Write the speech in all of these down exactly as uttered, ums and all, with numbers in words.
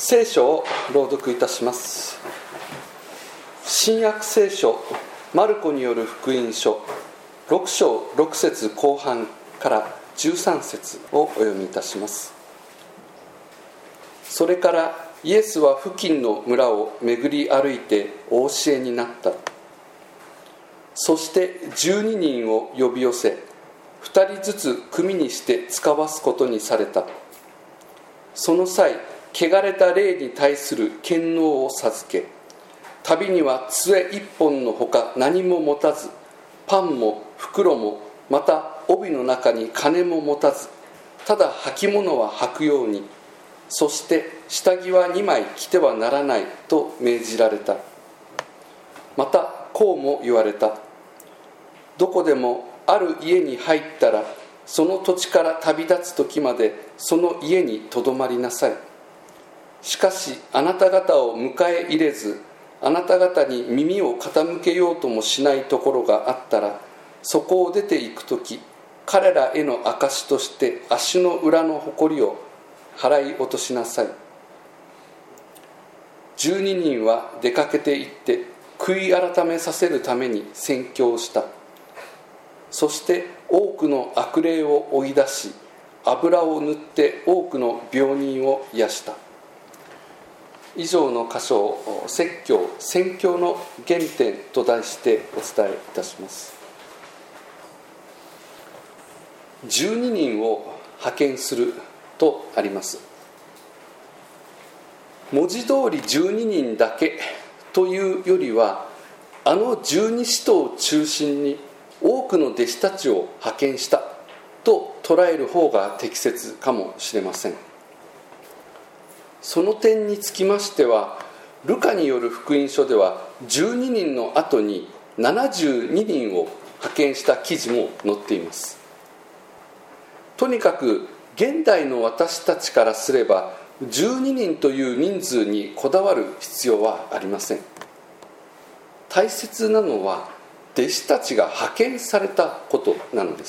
聖書を朗読いたします。新約聖書マルコによる福音書ろく章ろく節後半からじゅうさん節をお読みいたします。それからイエスは付近の村を巡り歩いてお教えになった。そしてじゅうににんを呼び寄せ、ふたりずつ組にして使わすことにされた。その際、汚れた霊に対する権能を授け、旅には杖一本のほか何も持たず、パンも袋もまた帯の中に金も持たず、ただ履物は履くように、そして下着はにまい着てはならないと命じられた。またこうも言われた。どこでもある家に入ったら、その土地から旅立つ時までその家にとどまりなさい。しかしあなた方を迎え入れず、あなた方に耳を傾けようともしないところがあったら、そこを出て行く時、彼らへの証として足の裏の埃を払い落としなさい。十二人は出かけて行って悔い改めさせるために宣教した。そして多くの悪霊を追い出し、油を塗って多くの病人を癒した。以上の箇所を説教、宣教の原点と題してお伝えいたします。じゅうににんを派遣するとあります。文字通りじゅうににんだけというよりは、あの十二使徒を中心に多くの弟子たちを派遣したと捉える方が適切かもしれません。その点につきましては、ルカによる福音書ではじゅうににんの後にななじゅうににんを派遣した記事も載っています。とにかく現代の私たちからすれば、じゅうににんという人数にこだわる必要はありません。大切なのは弟子たちが派遣されたことなのです。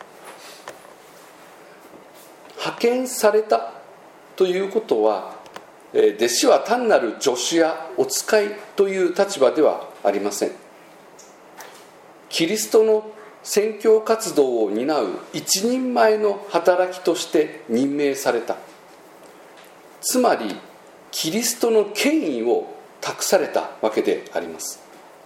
派遣されたということは、弟子は単なる助手やお使いという立場ではありません。キリストの宣教活動を担う一人前の働きとして任命された。つまりキリストの権威を託されたわけであります。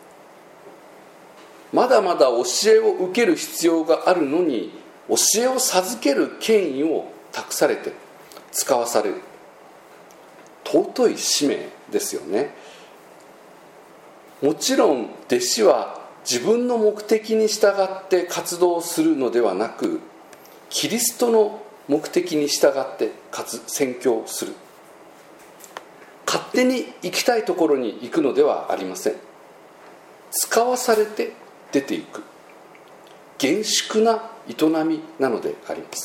まだまだ教えを受ける必要があるのに、教えを授ける権威を託されて使わされる。尊い使命ですよね。もちろん弟子は自分の目的に従って活動するのではなく、キリストの目的に従って宣教する。勝手に行きたいところに行くのではありません。使わされて出ていく厳粛な営みなのであります。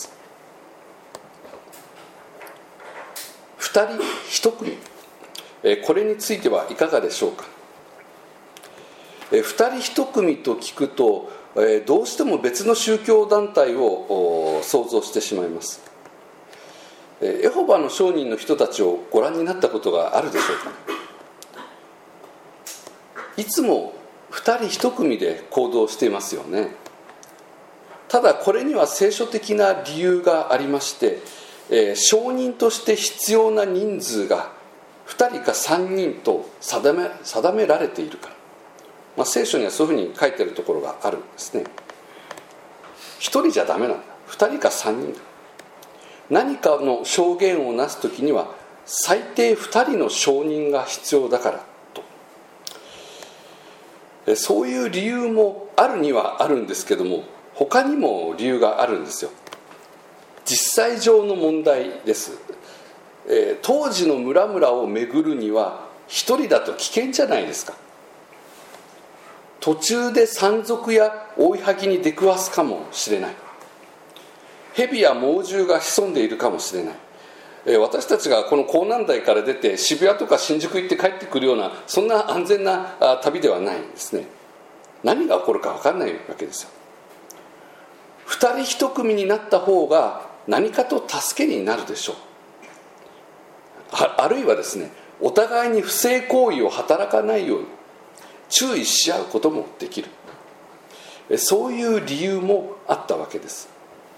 二人一組、これについてはいかがでしょうか。二人一組と聞くと、どうしても別の宗教団体を想像してしまいます。エホバの証人の人たちをご覧になったことがあるでしょうか。いつも二人一組で行動していますよね。ただこれには聖書的な理由がありまして、えー、証人として必要な人数がふたりかさんにんと定め、定められているから、まあ、聖書にはそういうふうに書いてあるところがあるんですね。ひとりじゃダメなんだ、ふたりかさんにんだ。何かの証言をなすときには最低ふたりの証人が必要だからと、そういう理由もあるにはあるんですけども、他にも理由があるんですよ。実際上の問題です。えー、当時の村々を巡るには一人だと危険じゃないですか。途中で山賊や追いはぎに出くわすかもしれない。蛇や猛獣が潜んでいるかもしれない。えー、私たちがこの港南台から出て渋谷とか新宿行って帰ってくるような、そんな安全なあ旅ではないんですね。何が起こるか分からないわけですよ。二人一組になった方が何かと助けになるでしょう。 あ, あるいはですね、お互いに不正行為を働かないように注意し合うこともできる、そういう理由もあったわけです。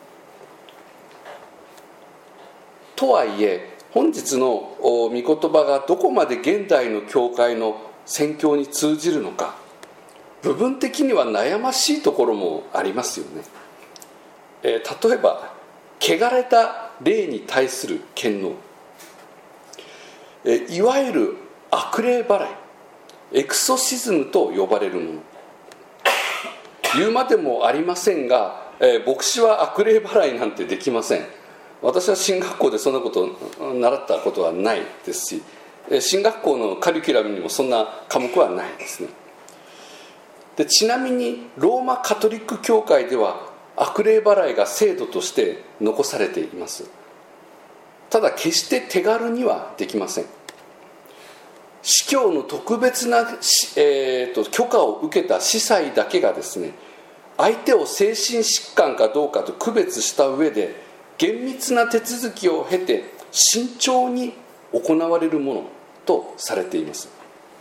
とはいえ本日の御言葉がどこまで現代の教会の宣教に通じるのか、部分的には悩ましいところもありますよね。えー、例えば汚れた霊に対する権能、えー、いわゆる悪霊払い、エクソシズムと呼ばれるもの。言うまでもありませんが、えー、牧師は悪霊払いなんてできません。私は進学校でそんなことを習ったことはないですし、進学校のカリキュラムにもそんな科目はないですね。でちなみにローマカトリック教会では悪霊払いが制度として残されています。ただ決して手軽にはできません。司教の特別な、えー、と許可を受けた司祭だけがですね、相手を精神疾患かどうかと区別した上で厳密な手続きを経て慎重に行われるものとされています。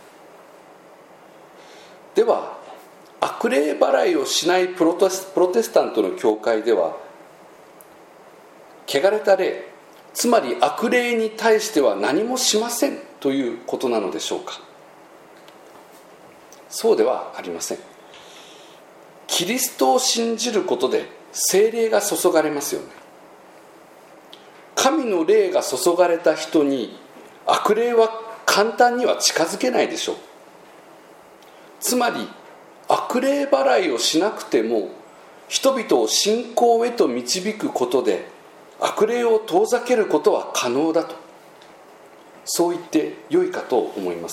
では悪霊払いをしないプロテス、プロテスタントの教会では、汚れた霊、つまり悪霊に対しては何もしませんということなのでしょうか。そうではありません。キリストを信じることで聖霊が注がれますよね。神の霊が注がれた人に悪霊は簡単には近づけないでしょう。つまり悪霊払いをしなくても人々を信仰へと導くことで悪霊を遠ざけることは可能だと、そう言ってよいかと思います。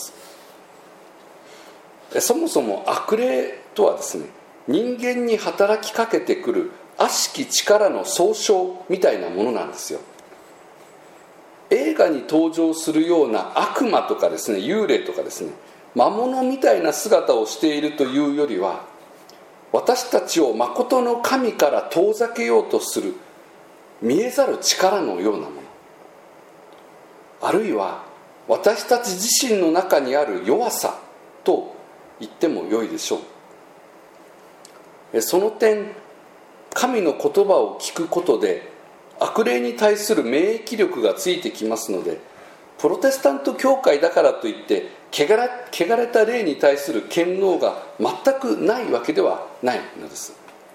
そもそも悪霊とはですね、人間に働きかけてくる悪しき力の総称みたいなものなんですよ。映画に登場するような悪魔とかですね、幽霊とかですね、魔物みたいな姿をしているというよりは、私たちを真の神から遠ざけようとする見えざる力のようなもの、あるいは私たち自身の中にある弱さと言ってもよいでしょう。その点、神の言葉を聞くことで悪霊に対する免疫力がついてきますので、プロテスタント教会だからといって汚れ、汚れた霊に対する権能が全くないわけではないのです。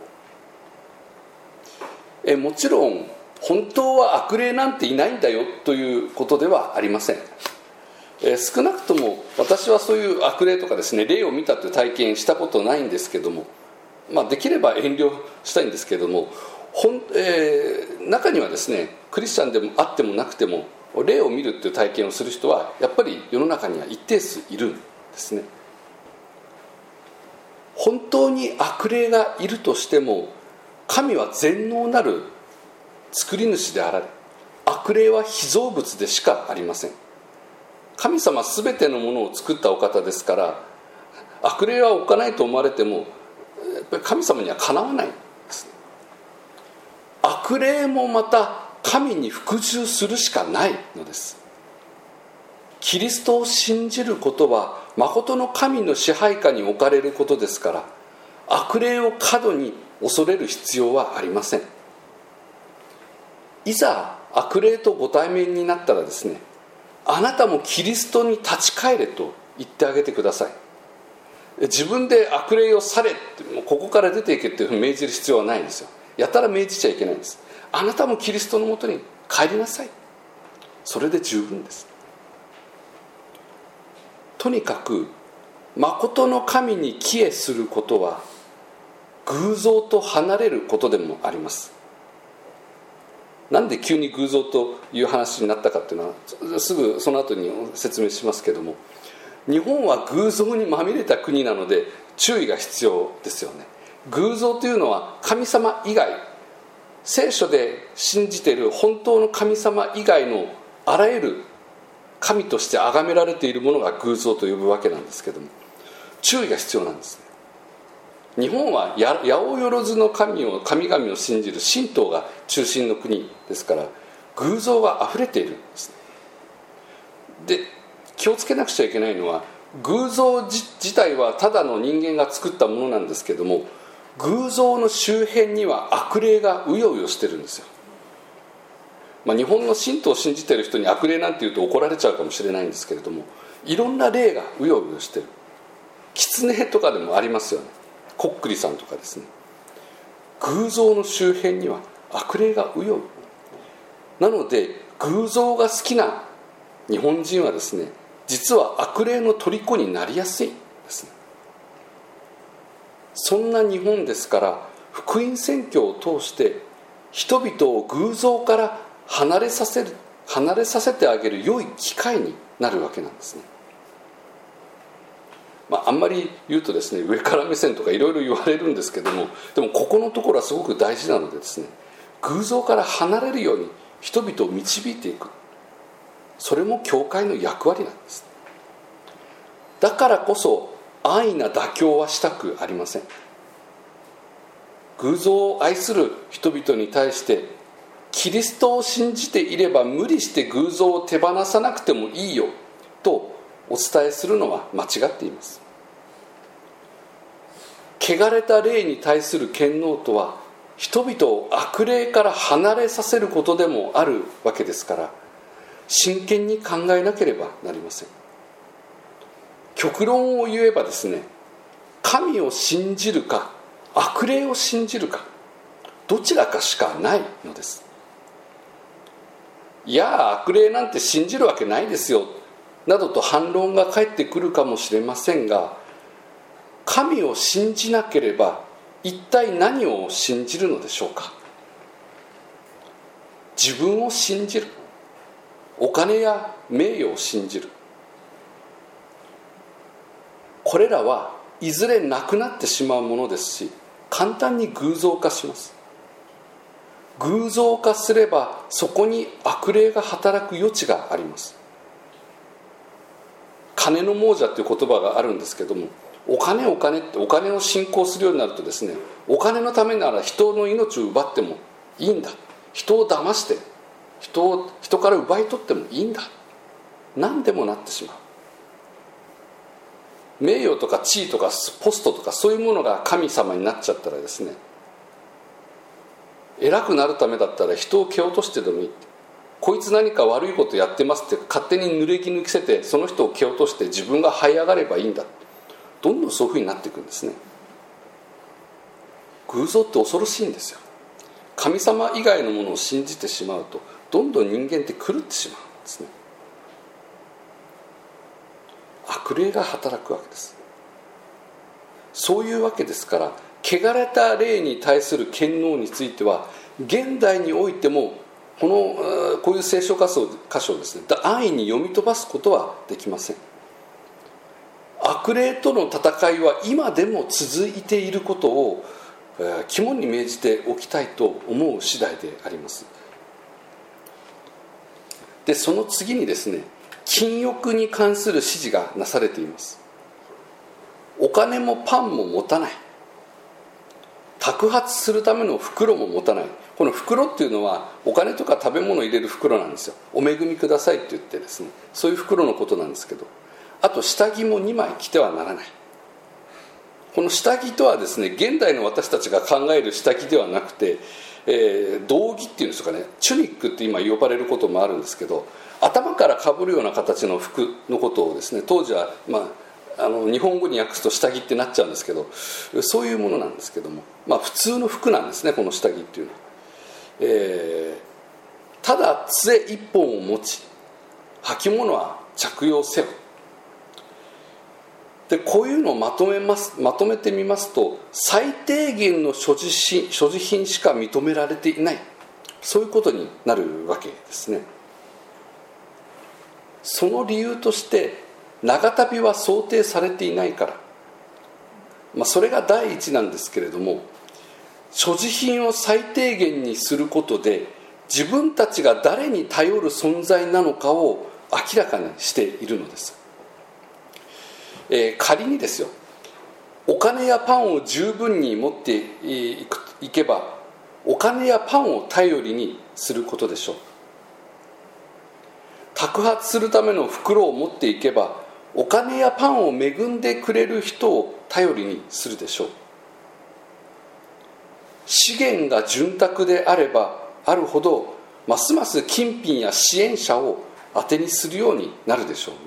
えもちろん本当は悪霊なんていないんだよということではありません。え少なくとも私はそういう悪霊とかですね、霊を見たという体験したことないんですけども、まあ、できれば遠慮したいんですけれども、ほん、えー、中にはですね、クリスチャンでもあってもなくても霊を見るという体験をする人はやっぱり世の中には一定数いるんですね。本当に悪霊がいるとしても、神は全能なる作り主であられ、悪霊は被造物でしかありません。神様すべてのものを作ったお方ですから、悪霊は置かないと思われてもやっぱり神様にはかなわないんですね。悪霊もまた神に服従するしかないのです。キリストを信じることは真の神の支配下に置かれることですから、悪霊を過度に恐れる必要はありません。いざ悪霊とご対面になったらですね、あなたもキリストに立ち返れと言ってあげてください。自分で悪霊を去れって、もうここから出ていけっていうふうに命じる必要はないんですよ。やたら命じちゃいけないんです。あなたもキリストのもとに帰りなさい、それで十分です。とにかく真の神に帰依することは偶像と離れることでもあります。なんで急に偶像という話になったかっていうのはすぐその後に説明しますけども、日本は偶像にまみれた国なので注意が必要ですよね。偶像というのは神様以外、聖書で信じている本当の神様以外のあらゆる神として崇められているものが偶像と呼ぶわけなんですけども、注意が必要なんですね。日本は八百万の神を神々を信じる神道が中心の国ですから、偶像があふれているんですね。 で気をつけなくちゃいけないのは、偶像自体はただの人間が作ったものなんですけども、偶像の周辺には悪霊がうようよしてるんですよ。まあ、日本の神道を信じてる人に悪霊なんて言うと怒られちゃうかもしれないんですけれども、いろんな霊がうようよしてる。狐とかでもありますよね。こっくりさんとかですね。偶像の周辺には悪霊がうようよ。なので偶像が好きな日本人はですね、実は悪霊の虜になりやすいんですね。そんな日本ですから、福音宣教を通して人々を偶像から離れさせる離れさせてあげる良い機会になるわけなんですね。まあ、あんまり言うとですね、上から目線とかいろいろ言われるんですけども、でもここのところはすごく大事なのでですね、偶像から離れるように人々を導いていく、それも教会の役割なんです。だからこそ安易な妥協はしたくありません。偶像を愛する人々に対して、キリストを信じていれば無理して偶像を手放さなくてもいいよとお伝えするのは間違っています。汚れた霊に対する権能とは、人々を悪霊から離れさせることでもあるわけですから、真剣に考えなければなりません。極論を言えばですね、神を信じるか悪霊を信じるか、どちらかしかないのです。いや悪霊なんて信じるわけないですよなどと反論が返ってくるかもしれませんが、神を信じなければ一体何を信じるのでしょうか。自分を信じる、お金や名誉を信じる、これらはいずれなくなってしまうものですし、簡単に偶像化します。偶像化すればそこに悪霊が働く余地があります。金の亡者という言葉があるんですけども、お金お金ってお金を信仰するようになるとですね、お金のためなら人の命を奪ってもいいんだ、人を騙して人を人から奪い取ってもいいんだ、何でもなってしまう。名誉とか地位とかポストとかそういうものが神様になっちゃったらですね、偉くなるためだったら人を蹴落としてでもいい、こいつ何か悪いことやってますって勝手に濡れ衣着せてその人を蹴落として自分が這い上がればいいんだ、どんどんそういうふうになっていくんですね。偶像って恐ろしいんですよ。神様以外のものを信じてしまうとどんどん人間って狂ってしまうんですね。悪霊が働くわけです。そういうわけですから、汚れた霊に対する権能については現代においてもこのこういう聖書箇所をですね、安易に読み飛ばすことはできません。悪霊との戦いは今でも続いていることを肝に銘じておきたいと思う次第であります。でその次にですね、禁欲に関する指示がなされています。お金もパンも持たない、托発するための袋も持たない。この袋っていうのはお金とか食べ物を入れる袋なんですよ。お恵みくださいって言ってですね、そういう袋のことなんですけど、あと下着もにまい着てはならない。この下着とはですね、現代の私たちが考える下着ではなくて、えー、道着っていうんですかね、チュニックって今呼ばれることもあるんですけど、頭からかぶるような形の服のことをですね、当時は、まあ、あの日本語に訳すと下着ってなっちゃうんですけど、そういうものなんですけども、まあ、普通の服なんですね、この下着っていうのは。えー、ただ杖一本を持ち履物は着用せよ。でこういうのをまとめます、まとめてみますと、最低限の所持品、所持品しか認められていない、そういうことになるわけですね。その理由として長旅は想定されていないから、まあ、それが第一なんですけれども、所持品を最低限にすることで自分たちが誰に頼る存在なのかを明らかにしているのです。えー、仮にですよ、お金やパンを十分に持っていくいけばお金やパンを頼りにすることでしょう。 托発するための袋を持っていけば、お金やパンを恵んでくれる人を頼りにするでしょう。資源が潤沢であればあるほど、ますます金品や支援者を当てにするようになるでしょ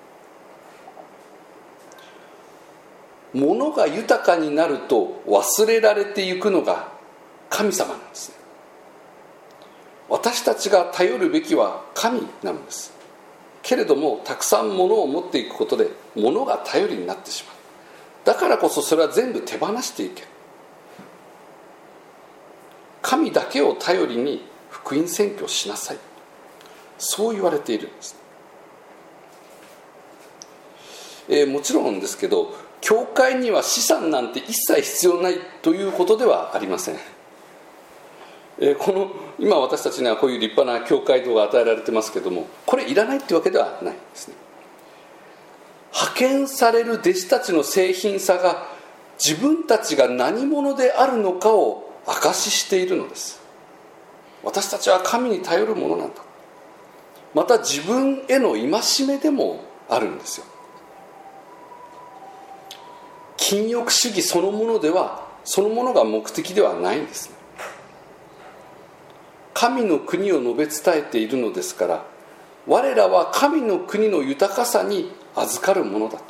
うね。物が豊かになると忘れられていくのが神様なんですね。私たちが頼るべきは神なのです。けれども、たくさん物を持っていくことで物が頼りになってしまう。だからこそそれは全部手放していけ。神だけを頼りに福音宣教しなさい、そう言われているんです。えー、もちろんですけど、教会には資産なんて一切必要ないということではありません。えー、この今私たちにはこういう立派な教会堂が与えられてますけども、これいらないってわけではないですね。派遣される弟子たちの誠品さが自分たちが何者であるのかを証ししているのです。私たちは神に頼るものなんだ。また自分への戒めでもあるんですよ。禁欲主義そのものではそのものが目的ではないんですね。神の国を述べ伝えているのですから、我らは神の国の豊かさに預かるものだと。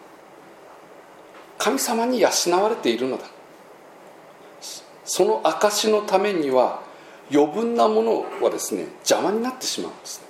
神様に養われているのだ。その証のためには余分なものはですね、邪魔になってしまうんですね。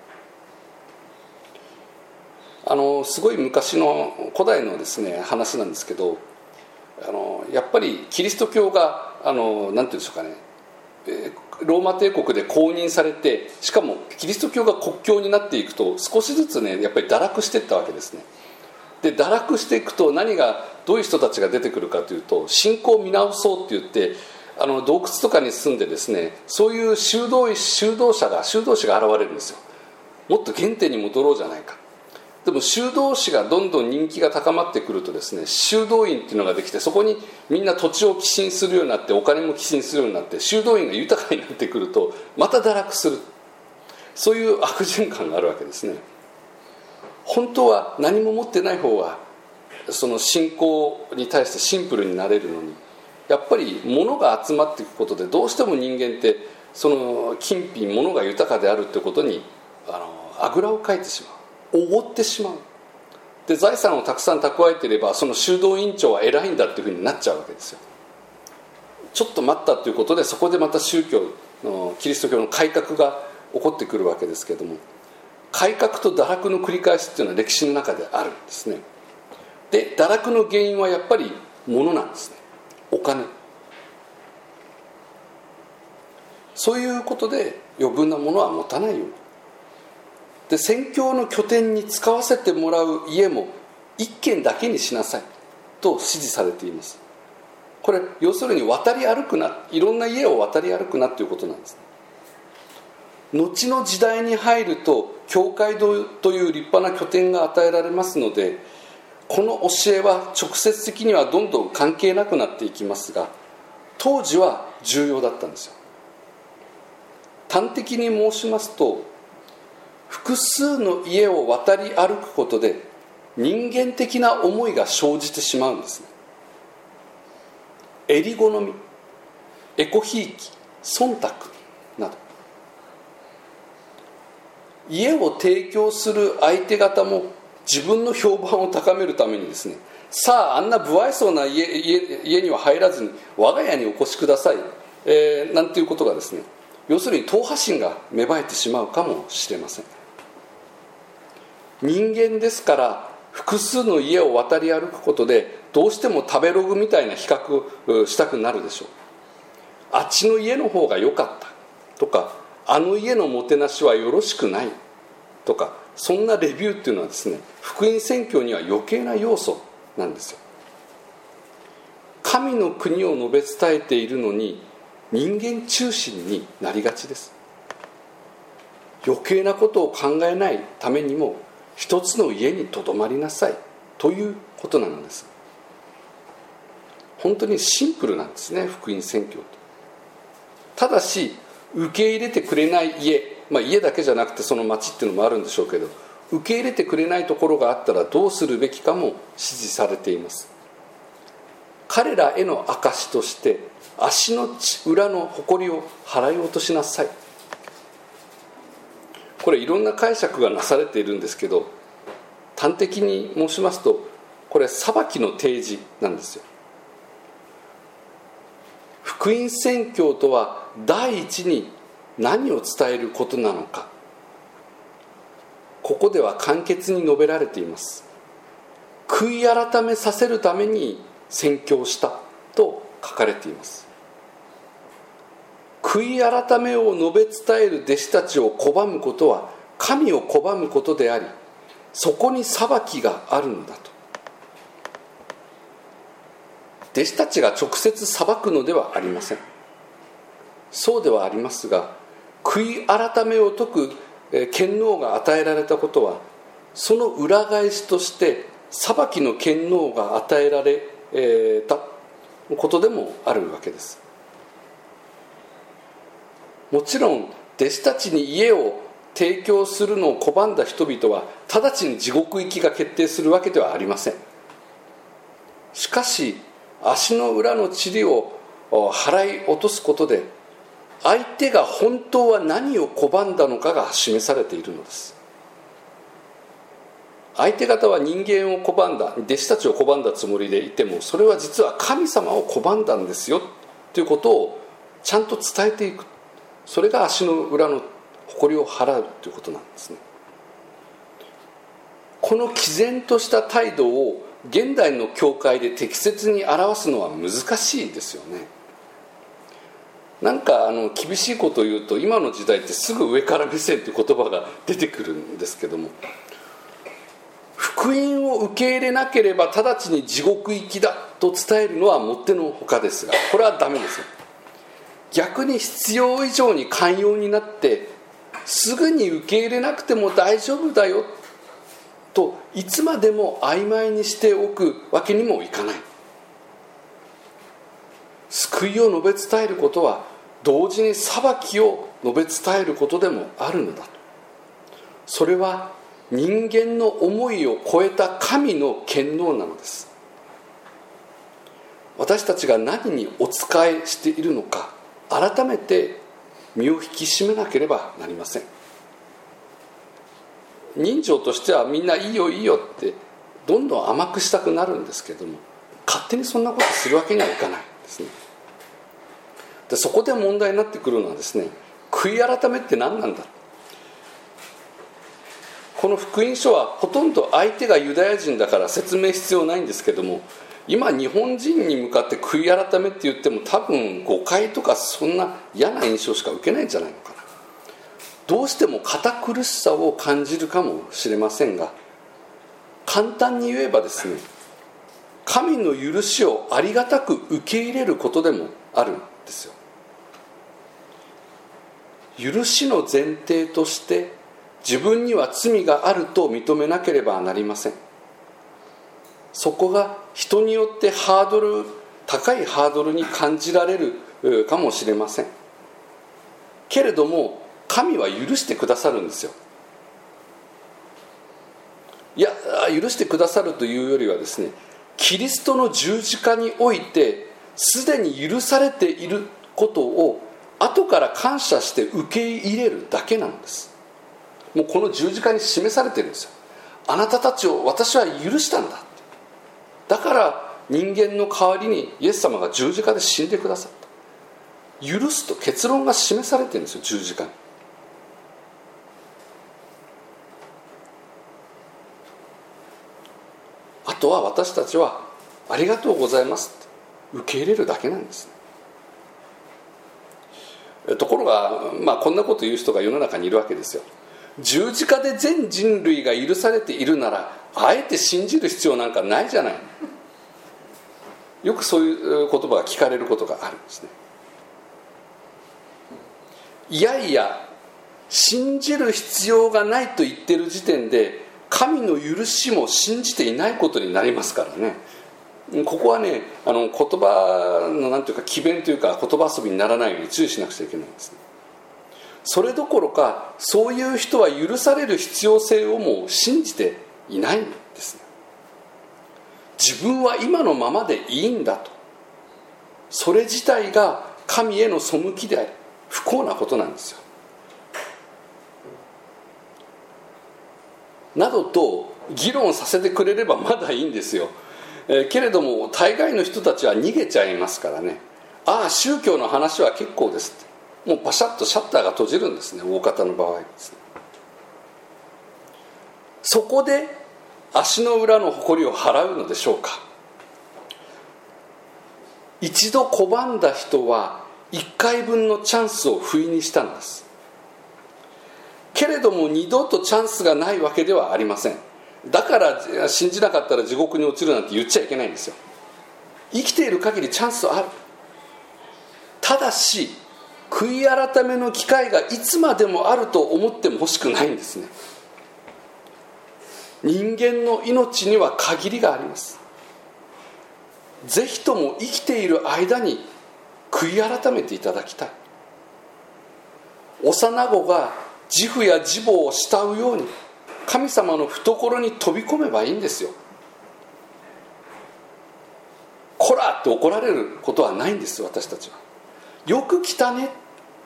あのすごい昔の古代のですね話なんですけど、あのやっぱりキリスト教があのなんていうんでしょうかね、ローマ帝国で公認されて、しかもキリスト教が国教になっていくと少しずつねやっぱり堕落していったわけですね。で堕落していくと何がどういう人たちが出てくるかというと、信仰を見直そうって言ってあの洞窟とかに住んでですね、そういう修道修道者が修道士が現れるんですよ。もっと原点に戻ろうじゃないか。でも修道士がどんどん人気が高まってくるとですね、修道院っていうのができて、そこにみんな土地を寄進するようになって、お金も寄進するようになって、修道院が豊かになってくるとまた堕落する、そういう悪循環があるわけですね。本当は何も持ってない方がその信仰に対してシンプルになれるのに、やっぱり物が集まっていくことでどうしても人間ってその金品物が豊かであるということにあのあぐらをかいてしまう、おごってしまう。で財産をたくさん蓄えていればその修道院長は偉いんだっていうふうになっちゃうわけですよ。ちょっと待ったということで、そこでまた宗教のキリスト教の改革が起こってくるわけですけれども、改革と堕落の繰り返しっていうのは歴史の中であるんですね。で堕落の原因はやっぱり物なんですね。お金。そういうことで余分なものは持たないように。で宣教の拠点に使わせてもらう家も一軒だけにしなさいと指示されています。これ要するに渡り歩くな、いろんな家を渡り歩くなということなんです。後の時代に入ると教会堂という立派な拠点が与えられますので、この教えは直接的にはどんどん関係なくなっていきますが、当時は重要だったんですよ。端的に申しますと、複数の家を渡り歩くことで人間的な思いが生じてしまうんですね。襟好み、エコひいき、忖度など、家を提供する相手方も自分の評判を高めるためにですね、さああんな不愛想な 家, 家, 家には入らずに我が家にお越しください、えー、なんていうことがですね、要するに党派心が芽生えてしまうかもしれません。人間ですから複数の家を渡り歩くことでどうしても食べログみたいな比較したくなるでしょう。あっちの家の方が良かったとか、あの家のもてなしはよろしくないとか、そんなレビューっていうのはですね、福音宣教には余計な要素なんですよ。神の国を述べ伝えているのに人間中心になりがちです。余計なことを考えないためにも一つの家にとどまりなさいということなのです。本当にシンプルなんですね、福音宣教と。ただし受け入れてくれない家、 まあ、家だけじゃなくてその町っていうのもあるんでしょうけど、受け入れてくれないところがあったらどうするべきかも指示されています。彼らへの証として足の裏の埃を払い落としなさい。これいろんな解釈がなされているんですけど、端的に申しますとこれ裁きの提示なんですよ。福音宣教とは第一に何を伝えることなのか、ここでは簡潔に述べられています。悔い改めさせるために宣教したと書かれています。悔い改めを述べ伝える弟子たちを拒むことは神を拒むことであり、そこに裁きがあるのだと。弟子たちが直接裁くのではありません。そうではありますが、悔い改めを説く権能が与えられたことは、その裏返しとして裁きの権能が与えられたことでもあるわけです。もちろん弟子たちに家を提供するのを拒んだ人々は直ちに地獄行きが決定するわけではありません。しかし足の裏の塵を払い落とすことで、相手が本当は何を拒んだのかが示されているのです。相手方は人間を拒んだ、弟子たちを拒んだつもりでいても、それは実は神様を拒んだんですよということをちゃんと伝えていく。それが足の裏の埃を払うということなんですね。この毅然とした態度を現代の教会で適切に表すのは難しいですよね。なんかあの厳しいことを言うと、今の時代ってすぐ上から目線という言葉が出てくるんですけども、福音を受け入れなければ直ちに地獄行きだと伝えるのはもってのほかですが、これはダメですよ。逆に必要以上に寛容になって、すぐに受け入れなくても大丈夫だよといつまでも曖昧にしておくわけにもいかない。救いを述べ伝えることは同時に裁きを述べ伝えることでもあるのだと。それは人間の思いを超えた神の権能なのです。私たちが何にお仕えしているのか、改めて身を引き締めなければなりません。人情としてはみんないいよいいよってどんどん甘くしたくなるんですけども、勝手にそんなことするわけにはいかないですね。でそこで問題になってくるのはですね、悔い改めって何なんだ。この福音書はほとんど相手がユダヤ人だから説明必要ないんですけども、今日本人に向かって悔い改めって言っても多分誤解とかそんな嫌な印象しか受けないんじゃないのかな。どうしても堅苦しさを感じるかもしれませんが、簡単に言えばですね、神の許しをありがたく受け入れることでもあるんですよ。許しの前提として自分には罪があると認めなければなりません。そこが人によってハードル高いハードルに感じられるかもしれませんけれども、神は許してくださるんですよ。いや、許してくださるというよりはですね、キリストの十字架においてすでに許されていることを後から感謝して受け入れるだけなんです。もうこの十字架に示されてるんですよ。あなたたちを私は許したんだ。だから人間の代わりにイエス様が十字架で死んでくださった。許すと結論が示されてるんですよ、十字架に。あとは私たちはありがとうございますって受け入れるだけなんですね。ところが、まあ、こんなこと言う人が世の中にいるわけですよ。十字架で全人類が許されているなら、あえて信じる必要なんかないじゃない。よくそういう言葉が聞かれることがあるんですね。いやいや、信じる必要がないと言ってる時点で神の許しも信じていないことになりますからね。ここはね、あの言葉のなんていうか詭弁というか言葉遊びにならないように注意しなくちゃいけないんですね。 それどころかそういう人は許される必要性をもう信じていないんですね。自分は今のままでいいんだと、それ自体が神への背きであり不幸なことなんですよ。などと議論させてくれればまだいいんですよ、えー、けれども大概の人たちは逃げちゃいますからね。ああ宗教の話は結構ですって、もうパシャッとシャッターが閉じるんですね、大方の場合ですね。そこで足の裏の埃を払うのでしょうか。一度拒んだ人は一回分のチャンスを不意にしたんです。けれども二度とチャンスがないわけではありません。だから信じなかったら地獄に落ちるなんて言っちゃいけないんですよ。生きている限りチャンスはある。ただし悔い改めの機会がいつまでもあると思っても欲しくないんですね。人間の命には限りがあります。ぜひとも生きている間に悔い改めていただきたい。幼子が自負や自母を慕うように神様の懐に飛び込めばいいんですよ。こらって怒られることはないんです。私たちはよく来たね。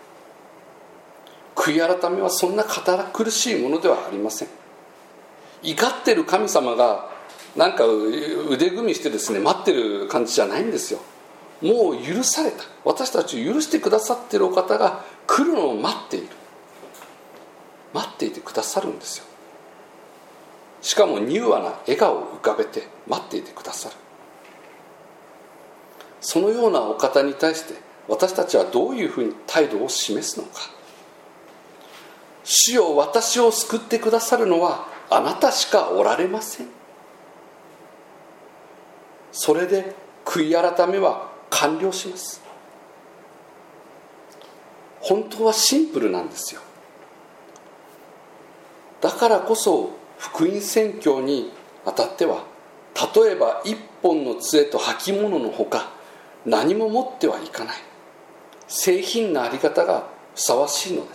悔い改めはそんな堅苦しいものではありません。怒ってる神様がなんか腕組みしてですね待ってる感じじゃないんですよ。もう許された、私たちを許してくださっているお方が来るのを待っている、待っていてくださるんですよ。しかも柔和な笑顔を浮かべて待っていてくださる。そのようなお方に対して私たちはどういうふうに態度を示すのか。主よ、私を救ってくださるのはあなたしかおられません。それで悔い改めは完了します。本当はシンプルなんですよ。だからこそ福音宣教にあたっては、例えば一本の杖と履物のほか何も持ってはいかない製品なあり方がふさわしいのです。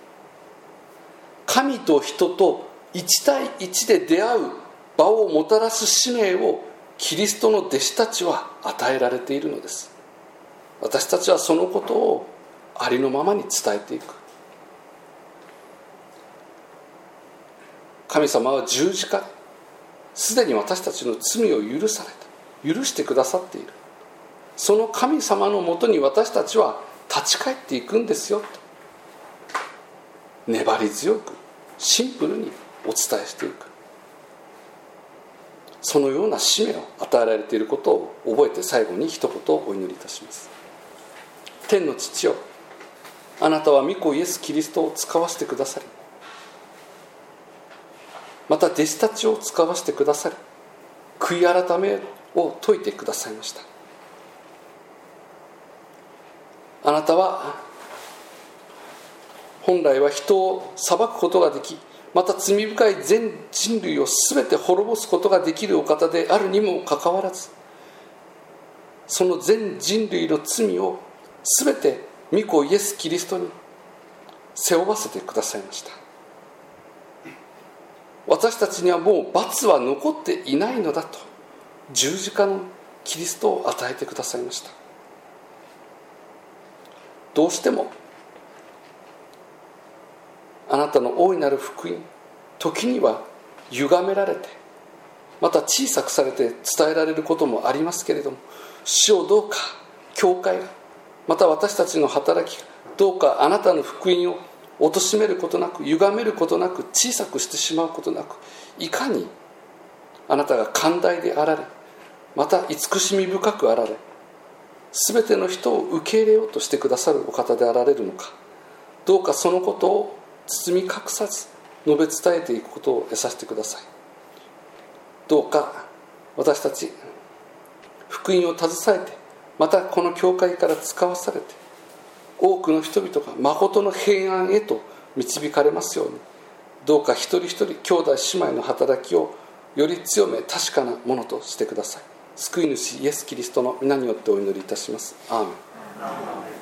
神と人と一対一で出会う場をもたらす使命をキリストの弟子たちは与えられているのです。私たちはそのことをありのままに伝えていく。神様は十字架ですでに私たちの罪を許された、許してくださっている。その神様のもとに私たちは立ち返っていくんですよと、粘り強くシンプルにお伝えしていく。そのような使命を与えられていることを覚えて、最後に一言お祈りいたします。天の父よ、あなたは御子イエス・キリストを使わせてくださり、また弟子たちを使わせてくださり、悔い改めを説いてくださいました。あなたは本来は人を裁くことができ、また罪深い全人類を全て滅ぼすことができるお方であるにもかかわらず、その全人類の罪を全て御子イエス・キリストに背負わせてくださいました。私たちにはもう罰は残っていないのだと、十字架のキリストを与えてくださいました。どうしてもあなたの大いなる福音、時には歪められて、また小さくされて伝えられることもありますけれども、主をどうか教会が、また私たちの働きが、どうかあなたの福音を貶めることなく、歪めることなく、小さくしてしまうことなく、いかにあなたが寛大であられ、また慈しみ深くあられ、すべての人を受け入れようとしてくださるお方であられるのか、どうかそのことを包み隠さず述べ伝えていくことを得させてください。どうか私たち福音を携えて、またこの教会から使わされて、多くの人々が誠の平安へと導かれますように、どうか一人一人兄弟姉妹の働きをより強め確かなものとしてください。救い主イエス・キリストの皆によってお祈りいたします。アーメン。